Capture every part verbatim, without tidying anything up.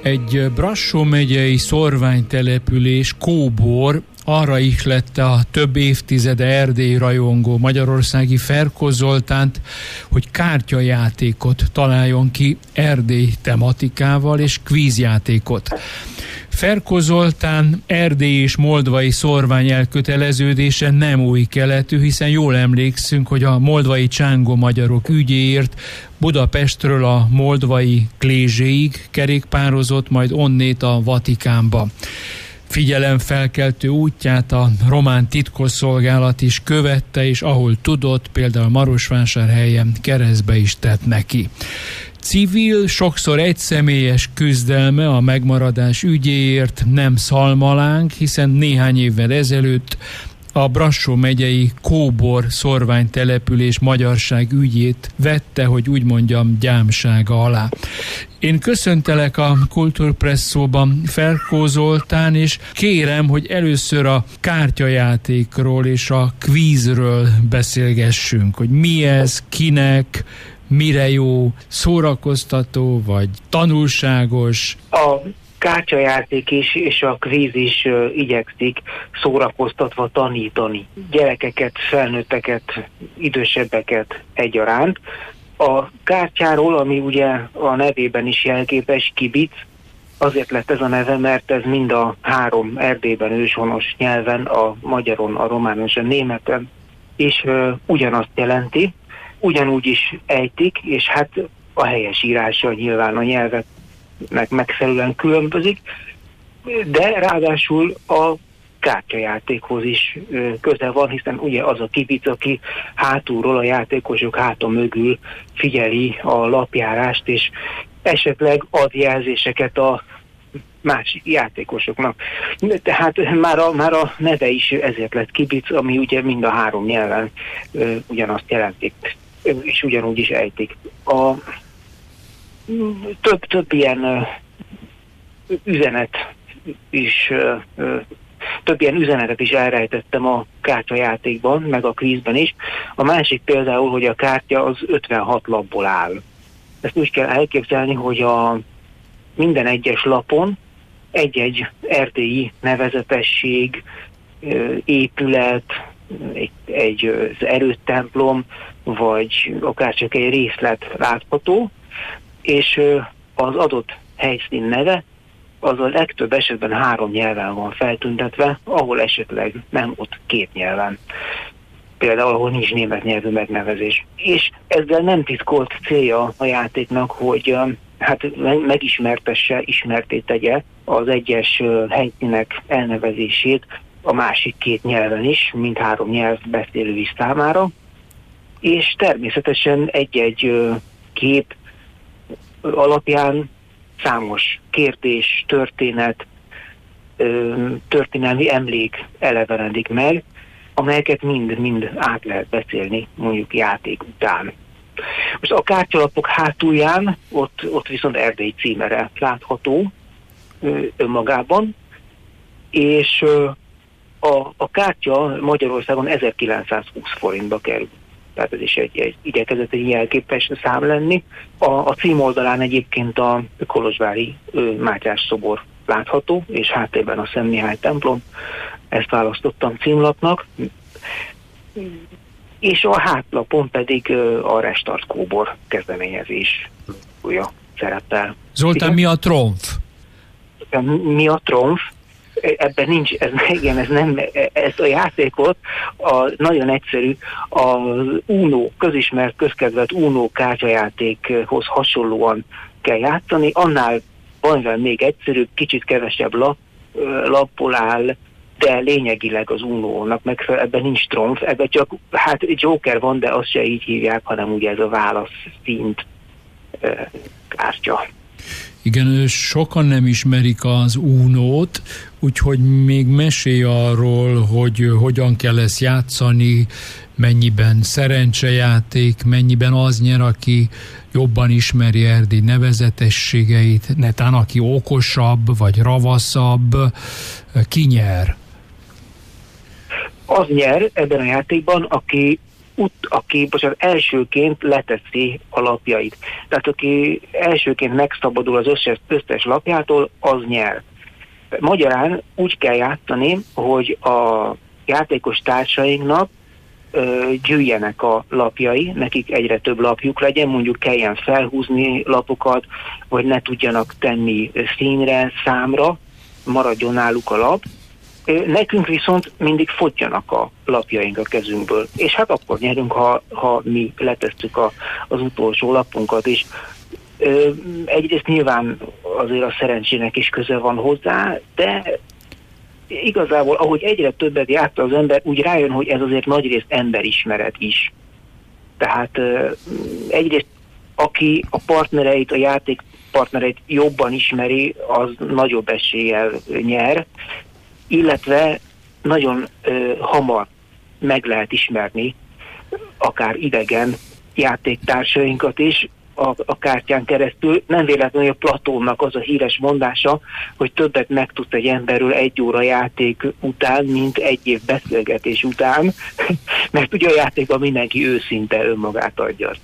Egy Brassó megyei szorványtelepülés, Kóbor, arra ihlette a több évtizede Erdély rajongó magyarországi Ferko Zoltánt, hogy kártyajátékot találjon ki Erdély tematikával és kvízjátékot. Ferko Zoltán erdélyi és moldvai szorvány elköteleződése nem új keletű, hiszen jól emlékszünk, hogy a moldvai csángó magyarok ügyéért Budapestről a moldvai Klézséig kerékpározott, majd onnét a Vatikánba. Figyelemfelkeltő útját a román titkosszolgálat is követte, és ahol tudott, például Marosvásárhelyen keresztbe is tett neki. Civil, sokszor egyszemélyes küzdelme a megmaradás ügyéért nem szalmalánk, hiszen néhány évvel ezelőtt a Brassó megyei Kóbor szorványtelepülés magyarság ügyét vette, hogy úgy mondjam, gyámsága alá. Én köszöntelek a Kulturpresszóban, Ferko Zoltán, és kérem, hogy először a kártyajátékról és a kvízről beszélgessünk, hogy mi ez, kinek, mire jó, szórakoztató vagy tanulságos. A kártyajáték is és a kvíz is uh, igyekszik szórakoztatva tanítani gyerekeket, felnőtteket, idősebbeket egyaránt. A kártyáról, ami ugye a nevében is jelképes, kibic, azért lett ez a neve, mert ez mind a három Erdélyben őshonos nyelven, a magyaron, a románon és a németen is uh, ugyanazt jelenti, ugyanúgy is ejtik, és hát a helyes írása nyilván a nyelveknek megfelelően különbözik, de ráadásul a kártyajátékhoz is köze van, hiszen ugye az a kibic, aki hátulról, a játékosok háta mögül figyeli a lapjárást, és esetleg ad jelzéseket a más játékosoknak. Tehát már a, már a neve is ezért lett kibic, ami ugye mind a három nyelven ö, ugyanazt jelenti, és ugyanúgy is ejtik. A több, több ilyen ö, üzenet is ö, ö, több ilyen üzenetet is elrejtettem a kártyajátékban, meg a kvízben is. A másik például, hogy a kártya az ötvenhat lapból áll. Ezt úgy kell elképzelni, hogy a minden egyes lapon egy-egy erdélyi nevezetesség, épület, egy, egy erődtemplom, vagy akár csak egy részlet látható, és az adott helyszín neve az a legtöbb esetben három nyelven van feltüntetve, ahol esetleg nem, ott két nyelven. Például, ahol nincs német nyelvű megnevezés. És ezzel nem titkolt célja a játéknak, hogy hát megismertesse, ismerté tegye az egyes helyszínek elnevezését a másik két nyelven is, mindhárom nyelv beszélői számára, és természetesen egy-egy kép alapján számos kérdés, történet, történelmi emlék elevenedik meg, amelyeket mind-mind át lehet beszélni mondjuk játék után. Most a kártyalapok hátulján ott, ott viszont Erdély címere látható önmagában, és a, a kártya Magyarországon ezerkilencszázhúsz forintba kerül. Tehát ez is egy, egy igyekezett egy jelképes szám lenni. A, a címoldalán egyébként a kolozsvári Mátyás szobor látható, és háttérben a Szent Mihály templom. Ezt választottam címlapnak. És a hátlapon pedig a Restart Kóbor kezdeményezés újja szerepel. Zoltán, igen? Mi a tromf? Mi a tromf? Ebben nincs, ez, igen, ez nem, ez a játékot a, nagyon egyszerű, az Uno, közismert, közkedvelt Uno kártyajátékhoz hasonlóan kell játszani, annál valamivel még egyszerűbb, kicsit kevesebb lap, lapból áll, de lényegileg az Unónak megfelel, ebben nincs tromf, ebben csak, hát Joker van, de azt se így hívják, hanem ugye ez a válasz szint e, kártya. Igen, sokan nem ismerik az Unót, úgyhogy még mesélj arról, hogy hogyan kell ezt játszani, mennyiben szerencsejáték, mennyiben az nyer, aki jobban ismeri Erdély nevezetességeit, netán aki okosabb vagy ravaszabb, ki nyer? Az nyer ebben a játékban, aki ut, aki bocsánat, elsőként leteszi a lapjait. Tehát aki elsőként megszabadul az összes, összes lapjától, az nyer. Magyarán úgy kell játszani, hogy a játékos társainknak ö, gyűjjenek a lapjai, nekik egyre több lapjuk legyen, mondjuk kelljen felhúzni lapokat, vagy ne tudjanak tenni színre, számra, maradjon náluk a lap. Nekünk viszont mindig fogyjanak a lapjaink a kezünkből. És hát akkor nyerünk, ha, ha mi letesszük a, az utolsó lapunkat is. Ö, egyrészt nyilván azért a szerencsének is köze van hozzá, de igazából, ahogy egyre többet játsza az ember, úgy rájön, hogy ez azért nagyrészt emberismeret is. Tehát ö, egyrészt aki a partnereit, a játék partnereit jobban ismeri, az nagyobb eséllyel nyer, illetve nagyon ö, hamar meg lehet ismerni akár idegen játéktársainkat is a, a kártyán keresztül. Nem véletlenül a Platónnak az a híres mondása, hogy többet megtudsz egy emberről egy óra játék után, mint egy év beszélgetés után, mert ugye a játékban mindenki őszinte önmagát adja.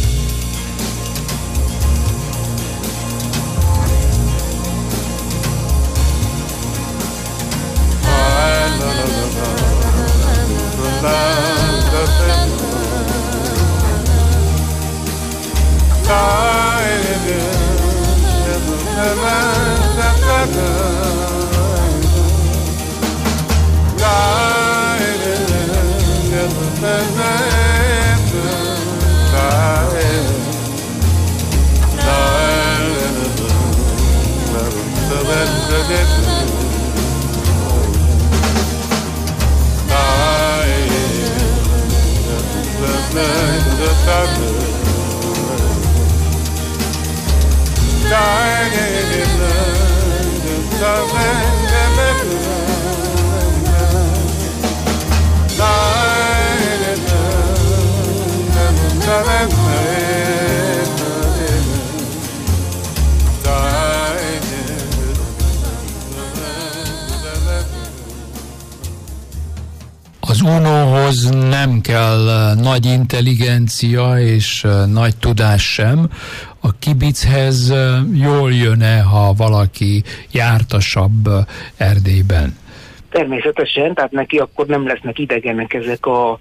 Az Unóhoz nem kell nagy intelligencia és nagy tudás sem. A kibichez jól jön-e, ha valaki jártasabb Erdélyben? Természetesen, tehát neki akkor nem lesznek idegenek ezek a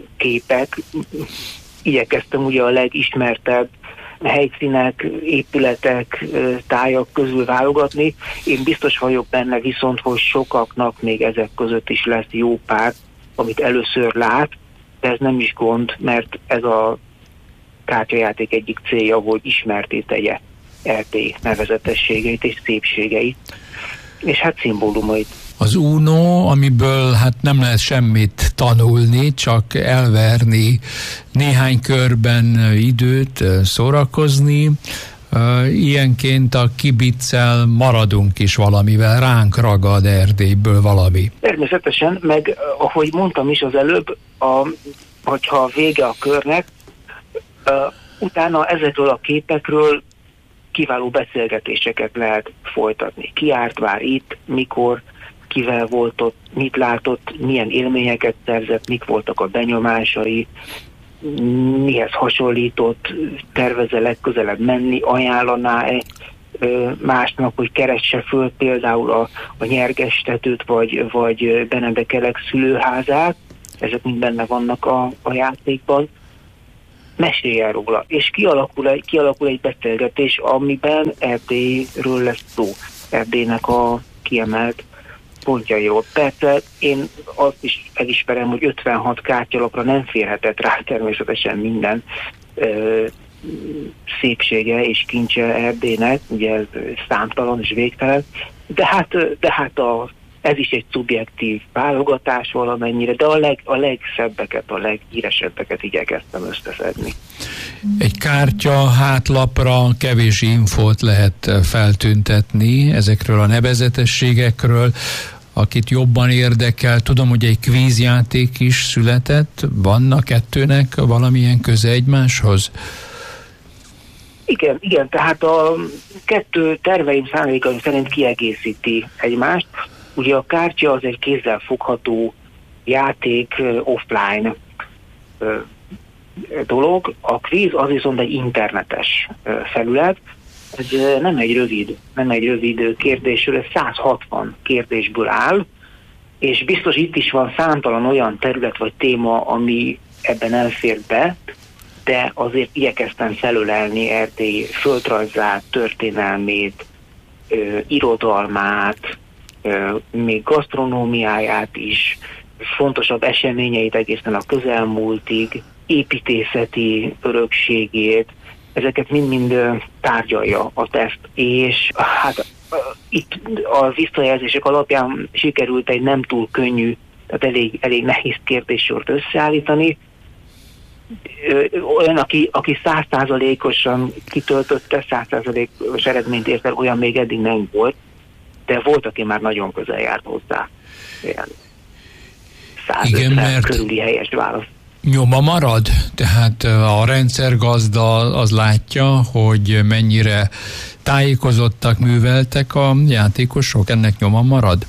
képek. Igyekeztem ugye a legismertebb helyszínek, épületek, tájak közül válogatni. Én biztos vagyok benne viszont, hogy sokaknak még ezek között is lesz jó pár, amit először lát, de ez nem is gond, mert ez a kártyajáték egyik célja, hogy ismerté tegye Erdély nevezetességeit és szépségeit, és hát szimbólumait. Az Uno, amiből hát nem lehet semmit tanulni, csak elverni néhány körben időt, szórakozni. Ilyenként a kibiccel maradunk is valamivel, ránk ragad Erdélyből valami. Természetesen, meg ahogy mondtam is az előbb, a, hogyha vége a körnek, uh, utána ezekről a képekről kiváló beszélgetéseket lehet folytatni. Ki járt már itt, mikor, kivel volt ott, mit látott, milyen élményeket szerzett, mik voltak a benyomásai, mihez hasonlított, tervez-e legközelebb menni, ajánlaná-e másnak, hogy keresse föl például a, a nyergestetőt, vagy, vagy Benedekelek szülőházát, ezek mind benne vannak a, a játékban. Mesélj el róla, és kialakul egy, kialakul egy beszélgetés, amiben Erdélyről lesz szó, Erdélynek a kiemelt pontjairól. Persze én azt is elismerem, hogy ötvenhat kártyalapra nem férhetett rá természetesen minden ö, szépsége és kincse Erdélynek, ugye ez számtalan és végtelen, de hát, de hát a, ez is egy szubjektív válogatás valamennyire, de a, leg, a legszebbeket, a leghíresebbeket igyekeztem összeszedni. Egy kártya hátlapra kevés infót lehet feltüntetni ezekről a nevezetességekről, akit jobban érdekel. Tudom, hogy egy kvízjáték is született. Van a kettőnek valamilyen köze egymáshoz? Igen, igen, tehát a kettő terveim szándékaim szerint kiegészíti egymást. Ugye a kártya az egy kézzel fogható játék offline. dolog. A kvíz az viszont egy internetes felület, ez nem egy rövid, nem egy rövid kérdésről, ez száz hatvan kérdésből áll, és biztos itt is van számtalan olyan terület vagy téma, ami ebben elfér be, de azért igyekeztem felölelni Erdély földrajzát, történelmét, ö, irodalmát, ö, még gasztronómiáját is, fontosabb eseményeit egészen a közelmúltig, építészeti örökségét, ezeket mind-mind tárgyalja a teszt, és hát itt a visszajelzések alapján sikerült egy nem túl könnyű, tehát elég, elég nehéz kérdéssort összeállítani. Olyan, aki, aki száz százalékosan kitöltötte, száz százalékos eredményt ért el, olyan még eddig nem volt, de volt, aki már nagyon közel járt hozzá. százötven körüli helyes válasz. Nyoma marad? Tehát a rendszergazda az látja, hogy mennyire tájékozottak, műveltek a játékosok, ennek nyoma marad?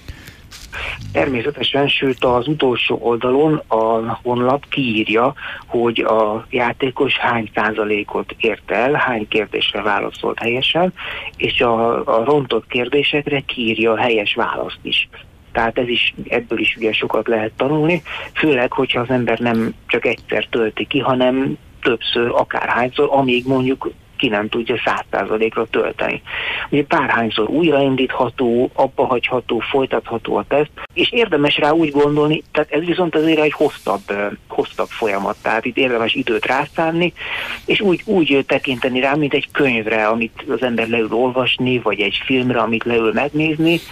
Természetesen, sőt az utolsó oldalon a honlap kiírja, hogy a játékos hány százalékot ért el, hány kérdésre válaszolt helyesen, és a, a rontott kérdésekre kiírja a helyes választ is. Tehát ez is, ebből is ugye sokat lehet tanulni, főleg, hogyha az ember nem csak egyszer tölti ki, hanem többször, akárhányszor, amíg mondjuk ki nem tudja száz százalékra tölteni. Ugye párhányszor újraindítható, abba hagyható, folytatható a teszt, és érdemes rá úgy gondolni, tehát ez viszont azért egy hosszabb, hosszabb folyamat, tehát itt érdemes időt rászánni, és úgy, úgy tekinteni rá, mint egy könyvre, amit az ember leül olvasni, vagy egy filmre, amit leül megnézni.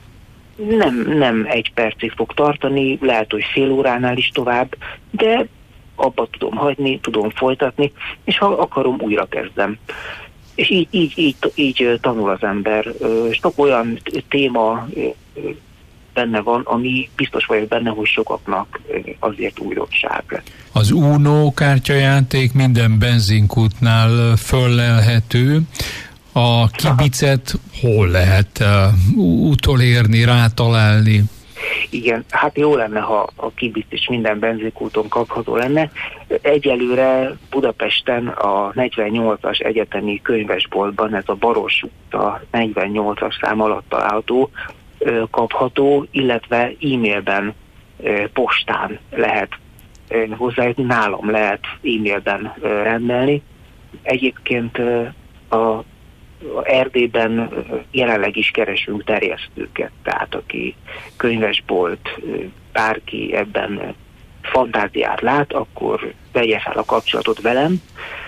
Nem, nem egy percig fog tartani, lehet, hogy fél óránál is tovább, de abba tudom hagyni, tudom folytatni, és ha akarom, újra kezdem. És így, így, így, így tanul az ember. Sok olyan téma benne van, ami biztos vagyok benne, hogy sokaknak azért újdonság. Az Uno kártyajáték minden benzinkútnál föllelhető. A kibicet hol lehet uh, utolérni, rátalálni? Igen, hát jó lenne, ha a kibic is minden benzinkúton kapható lenne. Egyelőre Budapesten a negyvennyolcas egyetemi könyvesboltban, ez a Baros út, a negyvennyolcas szám alatt található, kapható, illetve e-mailben, postán lehet hozzájutni, nálam lehet e-mailben rendelni. Egyébként a Erdélyben jelenleg is keresünk terjesztőket, tehát aki könyvesbolt, bárki ebben fantáziát lát, akkor vegye fel a kapcsolatot velem,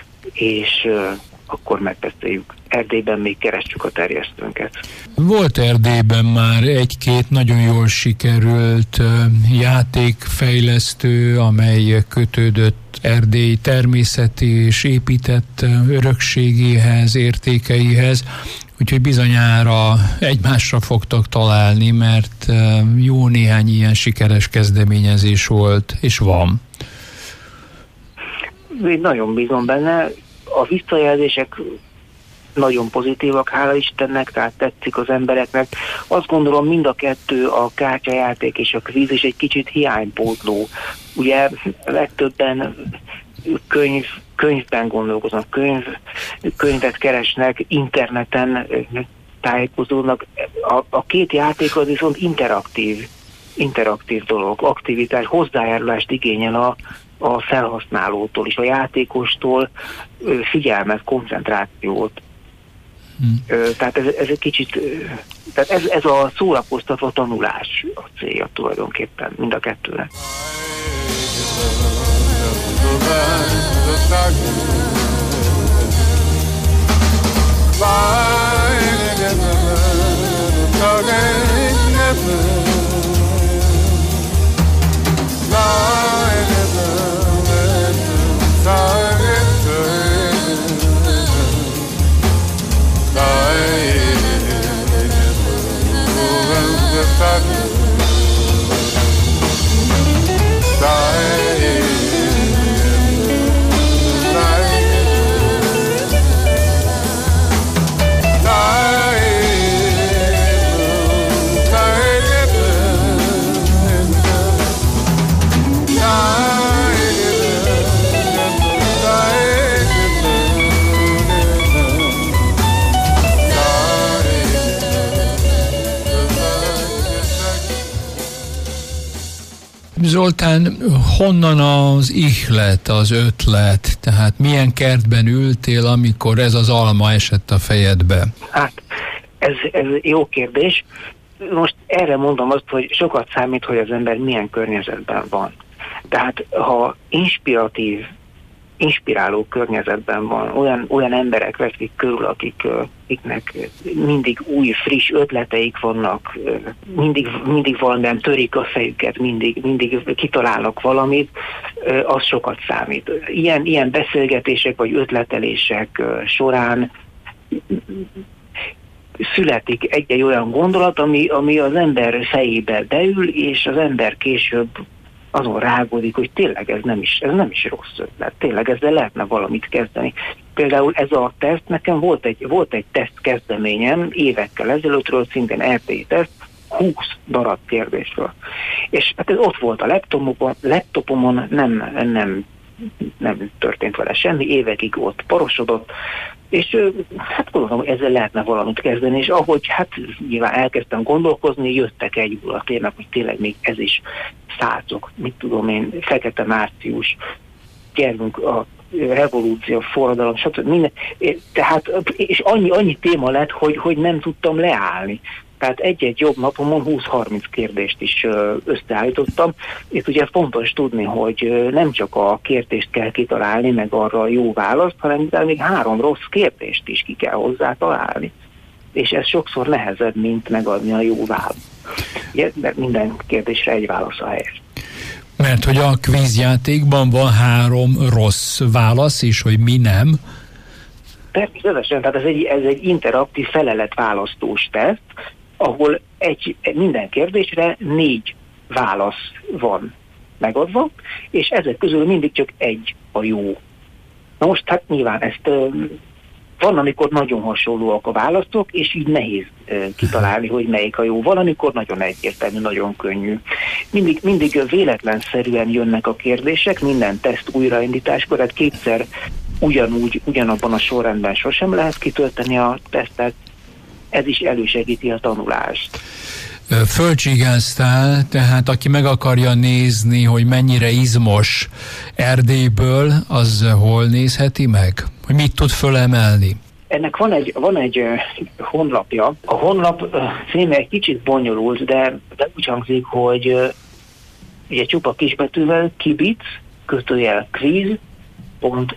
és akkor megbeszéljük. Erdélyben még keressük a terjesztőnket. Volt Erdélyben már egy-két nagyon jól sikerült játékfejlesztő, amely kötődött Erdély természeti és épített örökségéhez, értékeihez, úgyhogy bizonyára egymásra fogtok találni, mert jó néhány ilyen sikeres kezdeményezés volt, és van. Én nagyon bízom benne. A visszajelzések nagyon pozitívak, hála Istennek, tehát tetszik az embereknek. Azt gondolom, mind a kettő, a kártyajáték és a kvíz is egy kicsit hiánypótló. Ugye legtöbben könyv, könyvben gondolkoznak, könyv, könyvet keresnek, interneten tájékozódnak. A, a két játék az viszont interaktív, interaktív dolog, aktivitás, hozzájárulást igényel a a felhasználótól és a játékostól, figyelmet, koncentrációt. Hmm. Tehát ez, ez egy kicsit, tehát ez, ez a szórakoztató tanulás a célja tulajdonképpen mind a kettőnek. Zoltán, honnan az ihlet, az ötlet? Tehát milyen kertben ültél, amikor ez az alma esett a fejedbe? Hát, ez, ez jó kérdés. Most erre mondom azt, hogy sokat számít, hogy az ember milyen környezetben van. Tehát, ha inspiratív, inspiráló környezetben van, olyan, olyan emberek veszik körül, akik, akiknek mindig új, friss ötleteik vannak, mindig, mindig valamilyen törik a fejüket, mindig, mindig kitalálnak valamit, az sokat számít. Ilyen, ilyen beszélgetések vagy ötletelések során születik egy-egy olyan gondolat, ami, ami az ember fejébe beül, és az ember később azon rágódik, hogy tényleg ez nem is, ez nem is rossz ötlet, tényleg ezzel lehetne valamit kezdeni. Például ez a teszt, nekem volt egy, volt egy teszt kezdeményem évekkel ezelőttről, szintén er té i teszt, húsz darab kérdésről. És hát ez ott volt a laptopomon, laptopomon nem, nem, nem történt vele semmi, évekig ott porosodott, és hát gondolom, hogy ezzel lehetne valamit kezdeni, és ahogy hát nyilván elkezdtem gondolkozni, jöttek egyból a témák, hogy tényleg még ez is százok, mit tudom én, Fekete Március, gyerünk a revolúció, forradalom, stb. Minden. Tehát, és annyi, annyi téma lett, hogy, hogy nem tudtam leállni. Tehát egy-egy jobb napomon húsz-harminc kérdést is összeállítottam. Itt ugye fontos tudni, hogy nem csak a kérdést kell kitalálni, meg arra a jó választ, hanem még három rossz kérdést is ki kell hozzá találni. És ez sokszor nehezebb, mint megadni a jó választ. Ugye, mert minden kérdésre egy válasz a helyes. Mert hogy a kvízjátékban van három rossz válasz is, hogy mi nem. Természetesen, tehát ez egy, ez egy interaktív feleletválasztós teszt, ahol egy, minden kérdésre négy válasz van megadva, és ezek közül mindig csak egy a jó. Na most hát nyilván ezt van, amikor nagyon hasonlóak a választok, és így nehéz kitalálni, hogy melyik a jó. Van, amikor nagyon egyértelmű, nagyon könnyű. Mindig, mindig véletlenszerűen jönnek a kérdések, minden teszt újraindításkor, tehát kétszer ugyanúgy, ugyanabban a sorrendben sosem lehet kitölteni a tesztet, ez is elősegíti a tanulást. Földcsigáztál, tehát aki meg akarja nézni, hogy mennyire izmos Erdélyből, az hol nézheti meg? Hogy mit tud fölemelni? Ennek van egy, van egy uh, honlapja. A honlap uh, címe egy kicsit bonyolult, de, de úgy hangzik, hogy uh, ugye csupa kisbetűvel kibic, kötőjel quiz pont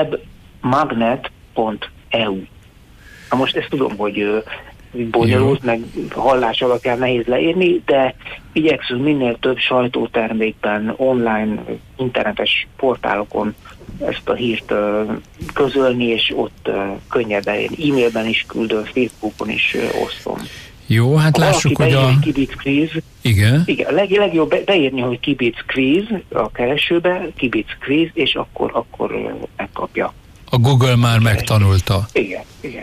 webmagnet pont e u. Na most ezt tudom, hogy uh, bonyolult, meg hallás alapján nehéz leírni, de igyekszünk minél több sajtótermékben, online, internetes portálokon ezt a hírt uh, közölni, és ott uh, könnyebben, e-mailben is küldöm, Facebookon is uh, osztom. Jó, hát ha lássuk, hogy a... Kibic quiz. Igen. Igen, a leg, legjobb be, beírni, hogy Kibic quiz a keresőbe, Kibic quiz, és akkor, akkor uh, megkapja. A Google már megtanulta. Igen, igen.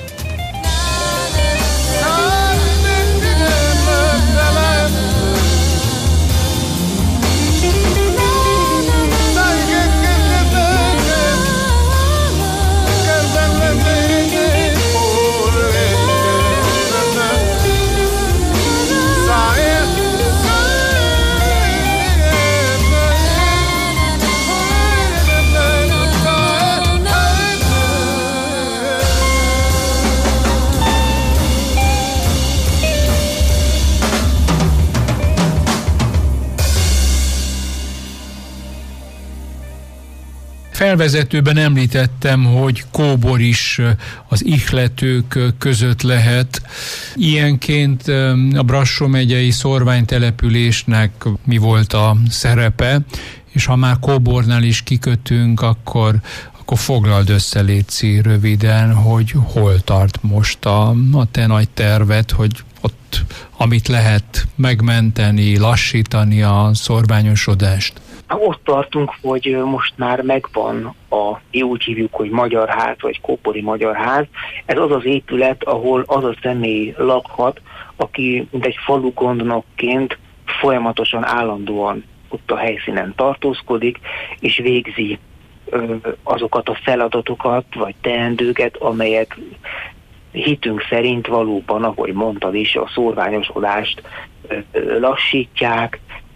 Felvezetőben említettem, hogy kóbor is az ihletők között lehet. Ilyenként a Brassó megyei szorványtelepülésnek mi volt a szerepe, és ha már kóbornál is kikötünk, akkor, akkor foglald össze, létszi röviden, hogy hol tart most a, a te nagy terved, hogy ott, amit lehet megmenteni, lassítani a szorványosodást. Ott tartunk, hogy most már megvan a, úgy hívjuk, hogy Magyar Ház, vagy Kóbori Magyar Ház. Ez az az épület, ahol az a személy lakhat, aki mint egy falugondnokként folyamatosan, állandóan ott a helyszínen tartózkodik, és végzi ö, azokat a feladatokat, vagy teendőket, amelyek hitünk szerint valóban, ahogy mondtad is, a szorványosodást ö, ö, lassítják,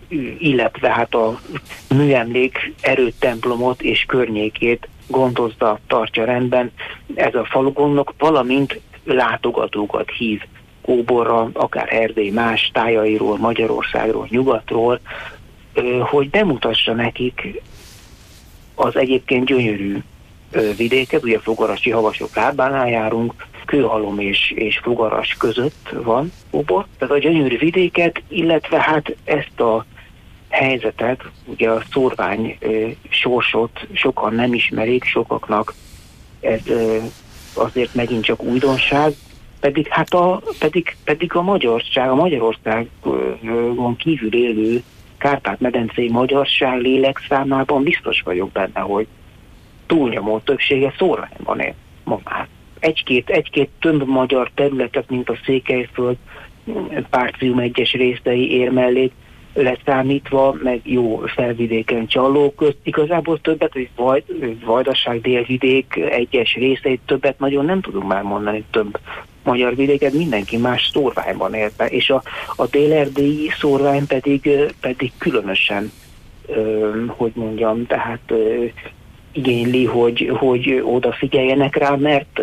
illetve hát a műemlék erőtemplomot és környékét gondozza, tartja rendben ez a falugondnok, valamint látogatókat hív Kóborra, akár Erdély más tájairól, Magyarországról, nyugatról, hogy bemutassa nekik az egyébként gyönyörű vidéket, ugye Fogarasi Havasok lábánál járunk, Kőhalom és, és Fogaras között van Kóbor, tehát a gyönyörű vidéket, illetve hát ezt a helyzetet, ugye a szórvány sorsot sokan nem ismerik, sokaknak ez azért megint csak újdonság, pedig hát a, pedig, pedig a magyarság, a Magyarországon kívül élő Kárpát-medencei magyarság lélekszámában biztos vagyok benne, hogy túlnyomó többsége szórványban él ma már. Egy-két, egy-két több magyar területet, mint a Székelyföld, Párcium egyes részei ér mellé leszámítva, meg jó felvidéken Csalló közt, igazából többet, hogy Vaj, Vajdaság délvidék egyes részeit többet nagyon nem tudunk már mondani, több magyar vidéket, mindenki más szórványban élte, és a, a dél-erdélyi szórvány pedig, pedig különösen, ö, hogy mondjam, tehát ö, igényli, hogy, hogy odafigyeljenek rá, mert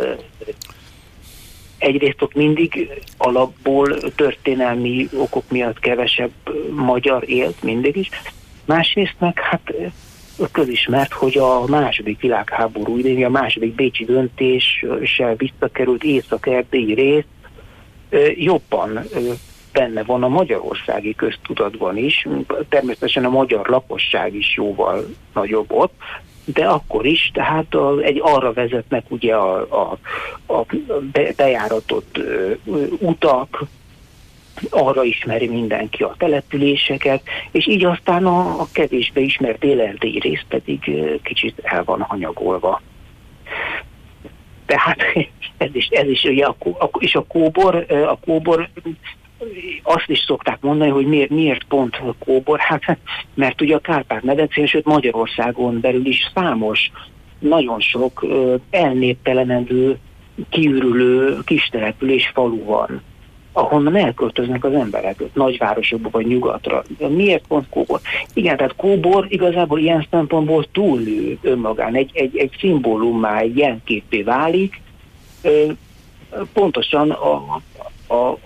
egyrészt ott mindig alapból történelmi okok miatt kevesebb magyar élt mindig is, másrészt meg hát közismert, hogy a második világháború idején, a második bécsi döntéssel visszakerült észak-erdélyi rész jobban benne van a magyarországi köztudatban is, természetesen a magyar lakosság is jóval nagyobb ott, de akkor is, tehát a, egy, arra vezetnek ugye a, a, a bejáratott uh, utak, arra ismeri mindenki a településeket, és így aztán a, a kevésbé ismert dél-erdélyi rész pedig uh, kicsit el van hanyagolva. Tehát ez is, ez is ugye a, a, és a kóbor, a kóbor azt is szokták mondani, hogy miért, miért pont Kóbor, hát mert ugye a Kárpát-medencén, sőt Magyarországon belül is számos, nagyon sok elnéptelenedő, kiürülő kistelepülés falu van, ahonnan elköltöznek az emberek, nagyvárosokba vagy nyugatra. Miért pont Kóbor? Igen, tehát Kóbor igazából ilyen szempontból túllő önmagán, egy, egy, egy szimbólummá, egy jelképé válik, pontosan a, a, a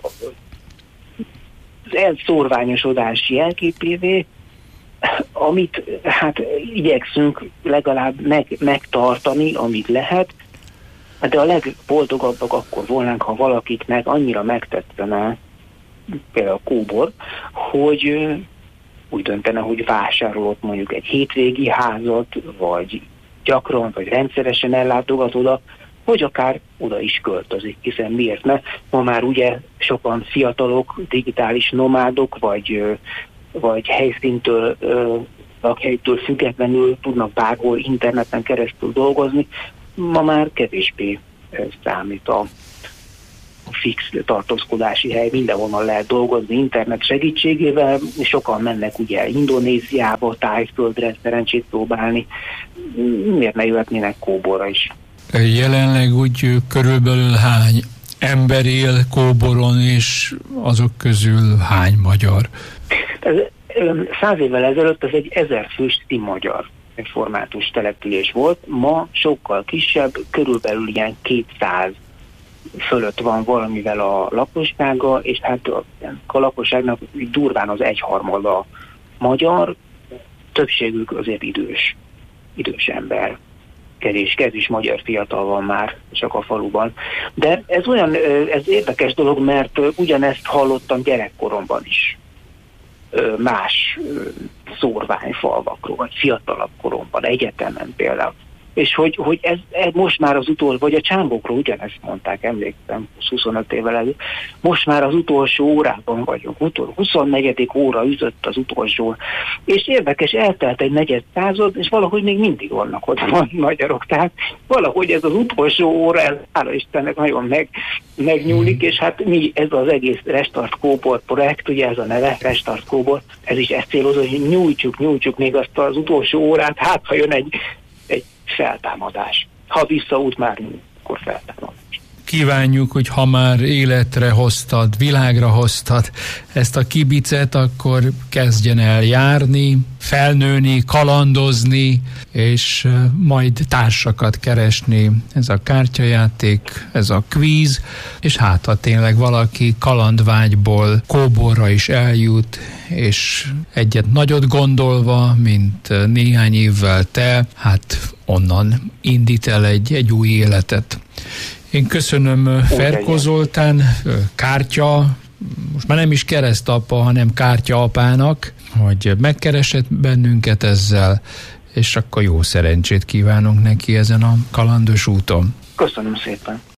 az elszórványosodási jelképévé, amit hát igyekszünk legalább meg, megtartani, amit lehet, de a legboldogabbak akkor volnánk, ha valakiknek annyira megtetszene például a Kóbor, hogy úgy döntene, hogy vásárolott mondjuk egy hétvégi házat, vagy gyakran, vagy rendszeresen ellátogat oda, hogy akár oda is költözik, hiszen miért ne? Ma már ugye sokan fiatalok, digitális nomádok, vagy, vagy helyszíntől, lakhelytől függetlenül tudnak bárhol interneten keresztül dolgozni. Ma már kevésbé számít a fix tartózkodási hely, mindenhonnan lehet dolgozni internet segítségével, sokan mennek ugye Indonéziába, Tájföldre szerencsét próbálni, miért ne jöhetnének Kóborra is? Jelenleg úgy körülbelül hány ember él Kóboron, és azok közül hány magyar? Ez, száz évvel ezelőtt ez egy ezer fős magyar formátus település volt, ma sokkal kisebb, körülbelül ilyen kétszáz fölött van valamivel a lakossága, és hát a, a lakosságnak durván az egyharmada magyar, többségük azért idős, idős ember. Kevés, kevés magyar fiatal van már csak a faluban. De ez olyan, ez érdekes dolog, mert ugyanezt hallottam gyerekkoromban is. Más szórványfalvakról, vagy fiatalabb koromban, egyetemen például. És hogy, hogy ez, ez most már az utolsó, vagy a csángokról ugyanezt mondták, emlékszem, huszonöt évvel előtt, most már az utolsó órában vagyunk, utol, huszonnegyedik óra üzött az utolsó. És érdekes, eltelt egy negyed század, és valahogy még mindig vannak ott magyarok. Tehát valahogy ez az utolsó óra, ez hála Istennek nagyon meg, megnyúlik, és hát mi ez az egész Restart Kóbor projekt, ugye ez a neve, Restart Kóbor, ez is ezt célozza, hogy nyújtsuk, nyújtsuk még azt az utolsó órát, hát ha jön egy egy feltámadás. Ha visszaút már, akkor feltámadás. kívánjuk, hogy ha már életre hoztad, világra hoztad ezt a kibicet, akkor kezdjen el járni, felnőni, kalandozni, és majd társakat keresni. Ez a kártyajáték, ez a kvíz, és hát ha tényleg valaki kalandvágyból kóborra is eljut, és egyet nagyot gondolva, mint néhány évvel te, hát onnan indít el egy, egy új életet. Én köszönöm Ferko Zoltán, Kártya, most már nem is keresztapa, hanem Kártya apának, hogy megkeresett bennünket ezzel, és akkor jó szerencsét kívánunk neki ezen a kalandos úton. Köszönöm szépen.